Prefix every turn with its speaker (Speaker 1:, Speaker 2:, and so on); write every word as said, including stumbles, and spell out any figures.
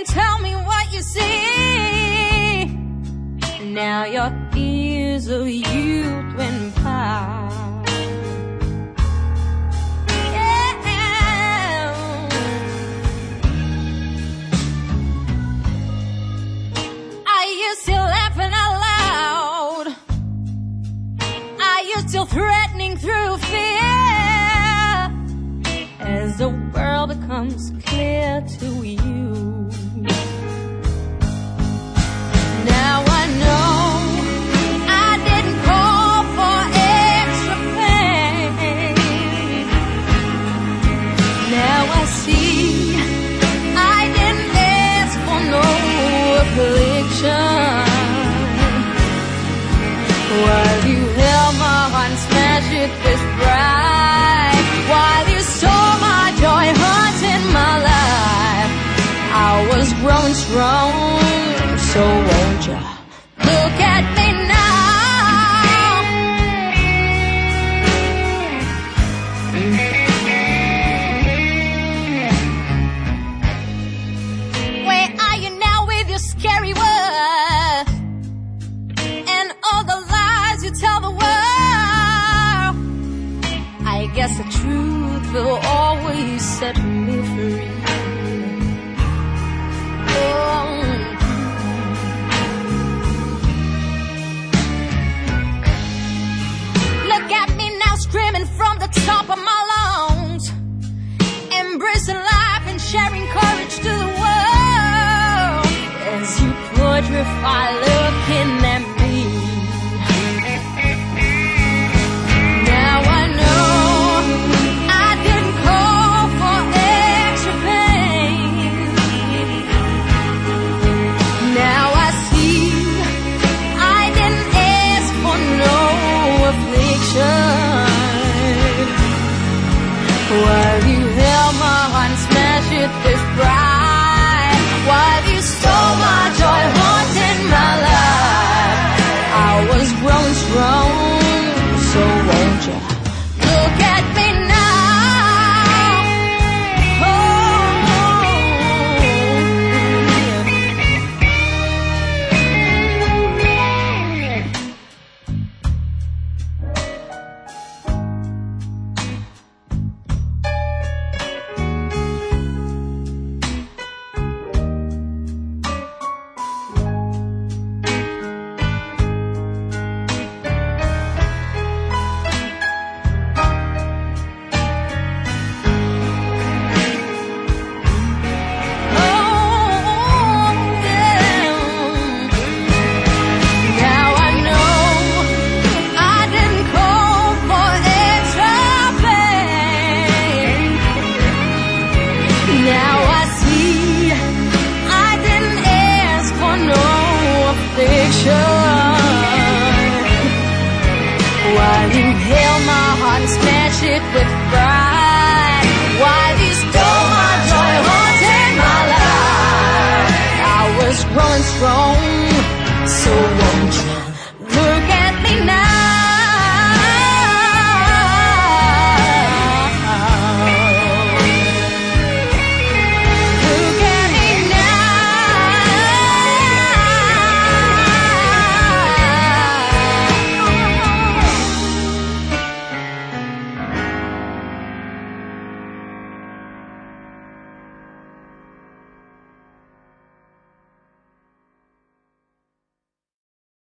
Speaker 1: and tell me what you see. Now your years of youth went by. Yeah. Are you still laughing out loud? Are you still threatening through fear? As the world becomes clear to you, now I know I didn't call for extra pain. Now I see I didn't ask for no affliction. While you held my heart and smashed it this bright, while you stole my joy, haunting my life, I was growing strong. So won't you look at me now? Where are you now with your scary words and all the lies you tell the world? I guess the truth will always set me free. Oh. Look at me now, screaming from the top of my lungs, embracing life and sharing courage to the world. As you purify looking at me, now I know I didn't call for extra pain. Now I see I didn't ask for no affliction. While you held my heart and smashed it this bright, while you stole my joy, haunting my life, I was growing strong. So won't you look at me now? While you held my heart and smashed it with pride, while you stole my joy, haunting my life, I was growing strong. So